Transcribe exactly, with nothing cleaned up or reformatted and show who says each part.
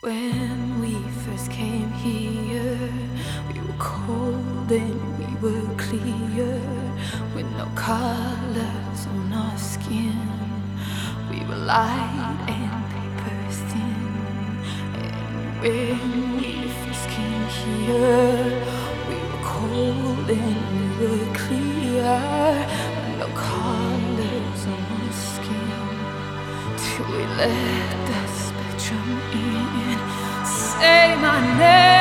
Speaker 1: When we first came here, we were cold and we were clear, with no colors on our skin. We were light and paper thin. And when we first came here, we were cold and we were clear, with no colors on our skin. Till we let the spectrum in. Say my name.